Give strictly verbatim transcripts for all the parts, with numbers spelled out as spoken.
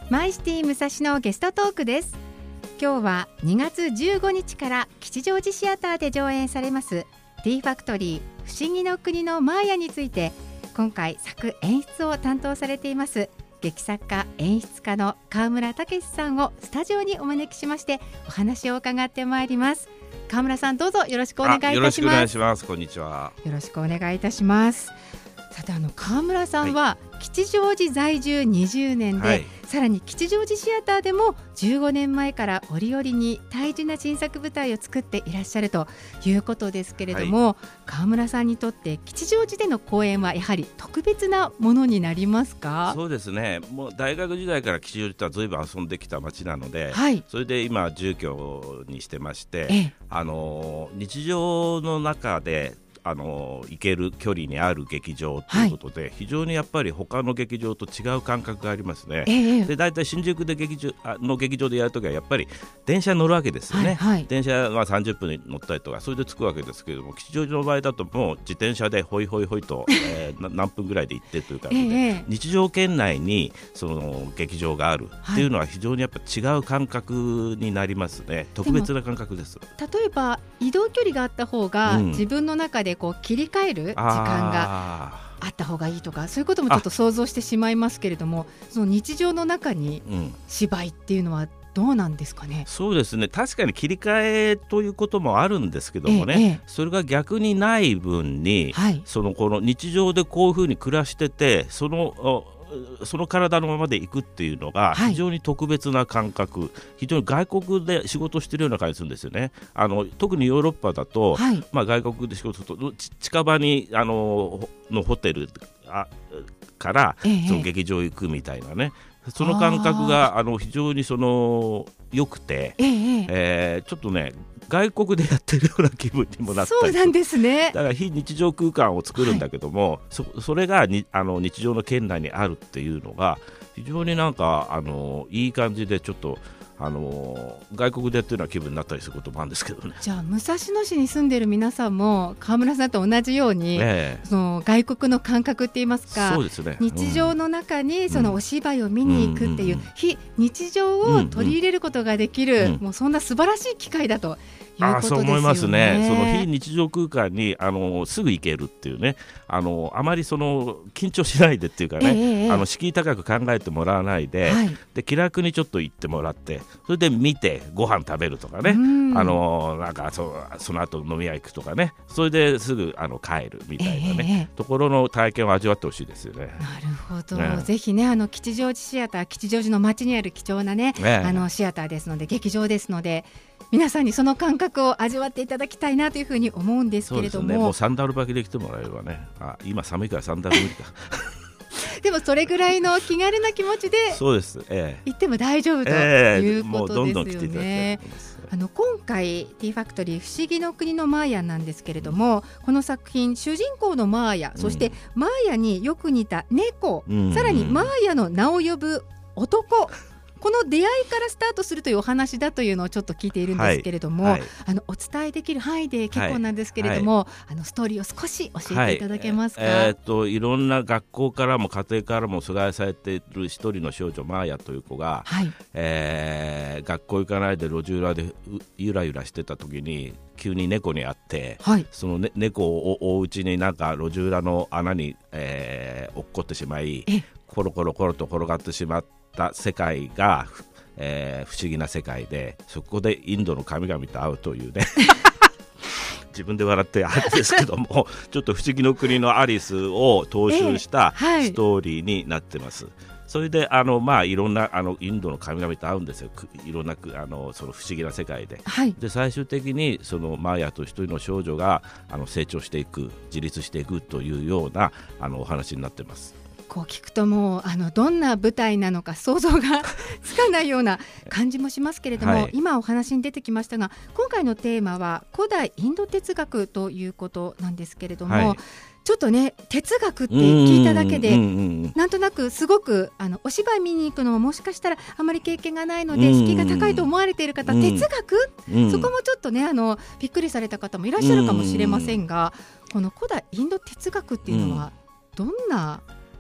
マイシティ武蔵野ゲストトークです。今日はにがつじゅうごにちから吉祥寺シアターで上演されますティーファクトリー不思議の国のマーヤについて、今回作演出を担当されています劇作家演出家の川村武さんをスタジオにお招きしましてお話を伺ってまいります。川村さん、どうぞよろしくお願いいたします。 よろしくお願いします。こんにちは。 よろしくお願いいたします。さて、あの川村さんは吉祥寺在住にじゅうねんで、はい、さらに吉祥寺シアターでもじゅうごねんまえから折々に大事な新作舞台を作っていらっしゃるということですけれども、はい、川村さんにとって吉祥寺での公演はやはり特別なものになりますか？ そうですね、もう大学時代から吉祥寺とはずいぶん遊んできた街なので、 はい、 それで今住居にしてまして、 ええ、 あの日常の中であの行ける距離にある劇場ということで、はい、非常にやっぱり他の劇場と違う感覚がありますね。 ええ、でだいたい新宿で劇場の劇場でやるときはやっぱり電車に乗るわけですよね、はいはい、電車はさんじゅっぷんに乗ったりとかそれで着くわけですけれども、吉祥寺の場合だともう自転車でホイホイホイと、えー、何分ぐらいで行ってという感じで、ええ、日常圏内にその劇場があるっていうのは非常にやっぱ違う感覚になりますね。特別な感覚です。 例えば移動距離があった方が、うん、自分の中でこう切り替える時間があった方がいいとか、そういうこともちょっと想像してしまいますけれども、その日常の中に芝居っていうのはどうなんですかね？ うん、そうですね、確かに切り替えということもあるんですけどもね、ええ、それが逆にない分に、はい、そのこの日常でこういうふうに暮らしてて、そのその体のままで行くっていうのが非常に特別な感覚、はい、非常に外国で仕事してるような感じするんですよね。あの特にヨーロッパだと、はい、まあ、外国で仕事すると近場にあののホテルあからその劇場行くみたいなね、ええ、その感覚があの非常にその良くて、えええー、ちょっとね外国でやってるような気分にもなったり。 そうなんですね。 だから非日常空間を作るんだけども、はい、そ, それがにあの日常の圏内にあるっていうのが非常になんかあのいい感じで、ちょっとあの外国でやってるような気分になったりすることもあるんですけどね。 じゃあ武蔵野市に住んでる皆さんも川村さんと同じように、ええ、その外国の感覚って言いますか、 そうですね、 日常の中にそのお芝居を見に行くっていう、うん、非日常を取り入れることができる、うんうん、もうそんな素晴らしい機会だということですよね。あ、そう思いますね。 その非日常空間にあのすぐ行けるっていうね、あのあまりその緊張しないでっていうかね、ええ、あの敷居高く考えてもらわないで、はい、で気楽にちょっと行ってもらって、それで見てご飯食べるとかね、あのなんか そ, その後飲み屋行くとかね、それですぐあの帰るみたいなね、ええ、ところの体験を味わってほしいですよね。 なるほど、ね、ぜひね、あの吉祥寺シアター、吉祥寺の街にある貴重なね、ええ、あのシアターですので、劇場ですので、皆さんにその感覚を味わっていただきたいなというふうに思うんですけれども。 そうですね、もうサンダル履きで来てもらえればね、あ、今寒いからサンダル無理かでもそれぐらいの気軽な気持ちでそうです、ええ、 行っても大丈夫ということですよね。ええ、もうどんどん来ていただきたいと思います。あの今回ティーファクトリー不思議の国のマーヤなんですけれども、この作品主人公のマーヤ、そしてマーヤによく似た猫、うん、さらにマーヤの名を呼ぶ男、この出会いからスタートするというお話だというのをちょっと聞いているんですけれども、はいはい、あのお伝えできる範囲で結構なんですけれども、はい、あのストーリーを少し教えていただけますか？ はい、えー、っといろんな学校からも家庭からも疎外されている一人の少女マーヤという子が、はい、えー、学校行かないで路地裏でゆらゆらしてた時に急に猫に会って、はい、その、ね、猫を追ううちになんか路地裏の穴に、えー、落っこってしまい、コロコロコロと転がってしまって世界が、えー、不思議な世界で、そこでインドの神々と会うというね自分で笑ってあれですけどもちょっと不思議の国のアリスを踏襲したストーリーになってます、えーはい、それであの、まあ、いろんなあのインドの神々と会うんですよ。いろんなあのその不思議な世界で、はい、で最終的にそのマーヤと一人の少女があの成長していく、自立していくというようなあのお話になってます。 こう聞くともうあのどんな舞台なのか想像がつかないような感じもしますけれども、はい、今お話に出てきましたが、今回のテーマは古代インド哲学ということなんですけれども、はい、ちょっとね哲学って聞いただけでなんとなくすごくあのお芝居見に行くのももしかしたらあまり経験がないので敷居が高いと思われている方、哲学、そこもちょっとねあのびっくりされた方もいらっしゃるかもしれませんが、この古代インド哲学っていうのはどんな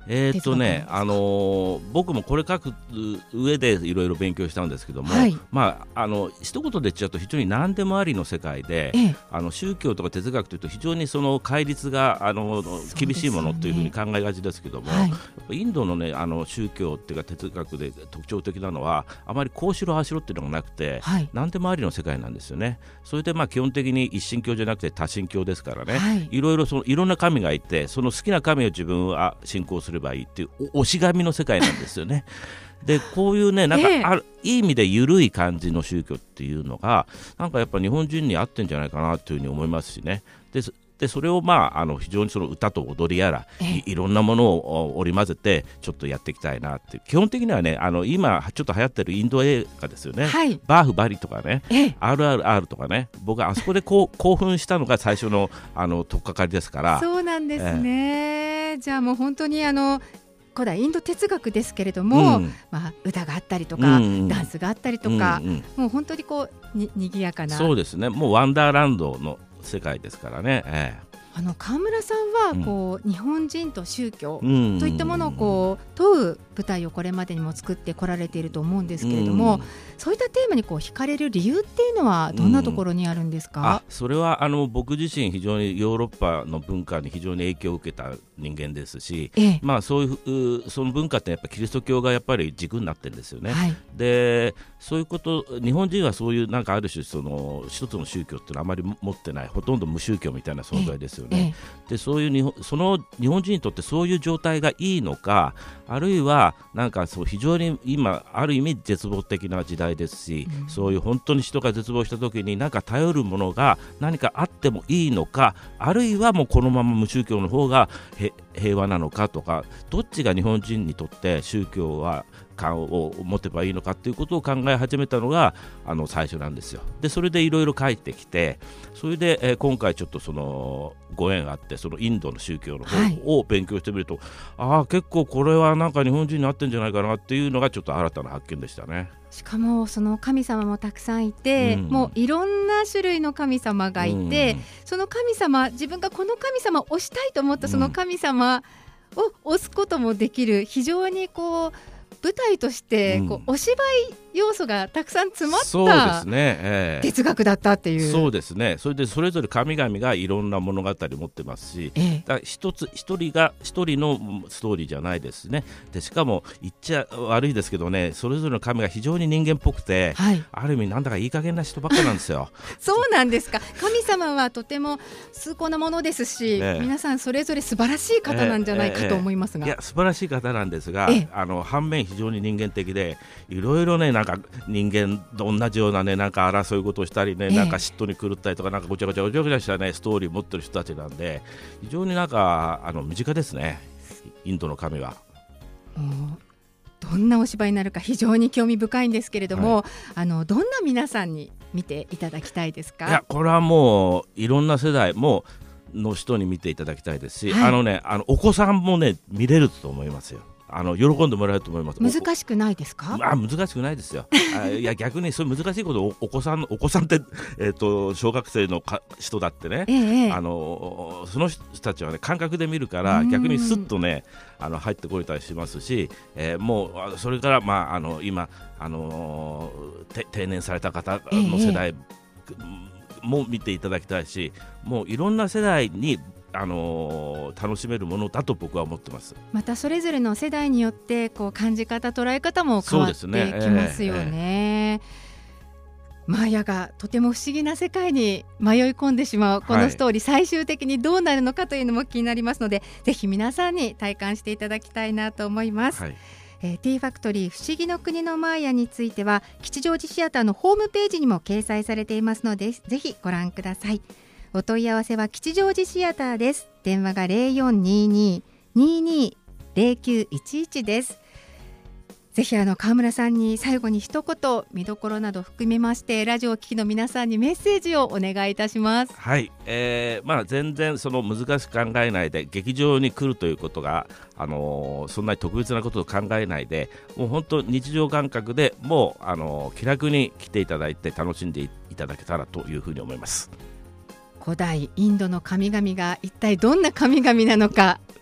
えーっとね、あのー、僕もこれ書く上でいろいろ勉強したんですけども、はい、まあ、あの一言で言っちゃうと非常に何でもありの世界で、ええ、あの宗教とか哲学というと非常にその戒律があの厳しいものというふうに考えがちですけども、はい、インドの、ね、あの宗教っていうか哲学で特徴的なのはあまりこうしろああしろっていうのがなくて、はい、何でもありの世界なんですよね。それでまあ基本的に一神教じゃなくて多神教ですからね、はい、いろいろそのいろんな神がいてその好きな神を自分は信仰すればいいっていう推し神の世界なんですよね。でこういうねなんかある、ええ、いい意味で緩い感じの宗教っていうのがなんかやっぱ日本人に合ってんじゃないかなというふうに思いますしね。ででそれを、まあ、あの非常にその歌と踊りやら い, いろんなものを織り交ぜてちょっとやっていきたいなって基本的にはねあの今ちょっと流行ってるインド映画ですよね、はい、バーフバリとかね アールアールアール とかね僕はあそこでこう興奮したのが最初 の, あの取っかかりですから。 そうなんですね、えー、じゃあもう本当にあの古代インド哲学ですけれども、うんまあ、歌があったりとか、うん、ダンスがあったりとか、うんうん、もう本当にこうににぎやかなそうですねもうワンダーランドの世界ですからね、ええ、 あの川村さんはこう、うん、日本人と宗教といったものをこう問う舞台をこれまでにも作ってこられていると思うんですけれども、うん、そういったテーマにこう惹かれる理由っていうのはどんなところにあるんですか？ うん、あそれはあの僕自身非常にヨーロッパの文化に非常に影響を受けた人間ですし、ええまあ、そういうその文化ってやっぱりキリスト教がやっぱり軸になってるんですよね、はい、でそういうこと日本人はそういうなんかある種その一つの宗教っていうのはあまり持ってないほとんど無宗教みたいな存在ですよね、ええ、でそういう日本その日本人にとってそういう状態がいいのかあるいはなんかそう非常に今ある意味絶望的な時代ですし、うん、そういう本当に人が絶望した時になんか頼るものが何かあってもいいのかあるいはもうこのまま無宗教の方が平和なのかとかどっちが日本人にとって宗教は感を持てばいいのかということを考え始めたのがあの最初なんですよ。でそれでいろいろ書いてきてそれで、えー、今回ちょっとそのご縁あってそのインドの宗教の方を勉強してみると、はい、ああ結構これはなんか日本人に合ってんじゃないかなっていうのがちょっと新たな発見でしたね。 しかもその神様もたくさんいて、うん、もういろんな種類の神様がいて、うん、その神様自分がこの神様を推したいと思ったその神様を推すこともできる非常にこう舞台としてこう、うん、お芝居要素がたくさん詰まったそうですね、えー、哲学だったっていうそうですねそれでそれぞれ神々がいろんな物語を持ってますし、えー、だ一つ一人が一人のストーリーじゃないですね。でしかも言っちゃ悪いですけどねそれぞれの神が非常に人間っぽくて、はい、ある意味なんだかいい加減な人ばっかなんですよそうなんですか。神様はとても崇高なものですし、えー、皆さんそれぞれ素晴らしい方なんじゃないかと思いますが、 えーえー、いや素晴らしい方なんですが、えー、あの反面非常に人間的でいろいろねなんか人間と同じようなねなんか争い事をしたりね、えー、なんか嫉妬に狂ったりとかなんかごちゃごちゃごちゃごちゃしたねストーリーを持ってる人たちなんで非常になんかあの身近ですねインドの神は。 どんなお芝居になるか非常に興味深いんですけれども、はい、あのどんな皆さんに見ていただきたいですか？ いやこれはもういろんな世代もの人に見ていただきたいですし、はい、あのねあのお子さんもね見れると思いますよ。あの喜んでもらえると思います。 難しくないですか？ あ難しくないですよあいや逆にそういう難しいことをお子さんお子さんって、えー、と小学生のか人だってね、ええ、あのその人たちは、ね、感覚で見るから逆にスッとねあの入ってこれたりしますし、えー、もうそれから、まあ、あの今、あのー、定年された方の世代も見ていただきたいし、もういろんな世代にあのー、楽しめるものだと僕は思ってます。 またそれぞれの世代によってこう感じ方捉え方も変わってきますよね。マーヤがとても不思議な世界に迷い込んでしまうこのストーリー、はい、最終的にどうなるのかというのも気になりますのでぜひ皆さんに体感していただきたいなと思います、はいえー、T ファクトリー不思議の国のマーヤについては吉祥寺シアターのホームページにも掲載されていますのでぜひご覧ください。お問い合わせは吉祥寺シアターです。電話が ゼロよんにーにー にーにー ゼロきゅういちいち です。ぜひあの川村さんに最後に一言見どころなど含めましてラジオを聴きの皆さんにメッセージをお願いいたします。 はい、えーまあ、全然その難しく考えないで劇場に来るということが、あのー、そんなに特別なことを考えないでもう本当日常感覚でもう、あのー、気楽に来ていただいて楽しんでいただけたらというふうに思います。 古代インドの神々が一体どんな神々なのか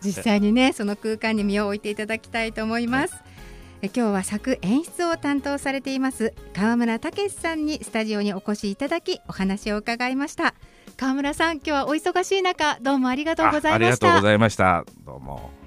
実際にねその空間に身を置いていただきたいと思います、はい、え今日は作演出を担当されています川村武さんにスタジオにお越しいただきお話を伺いました。川村さん、今日はお忙しい中どうもありがとうございました。 あ、ありがとうございました。どうも。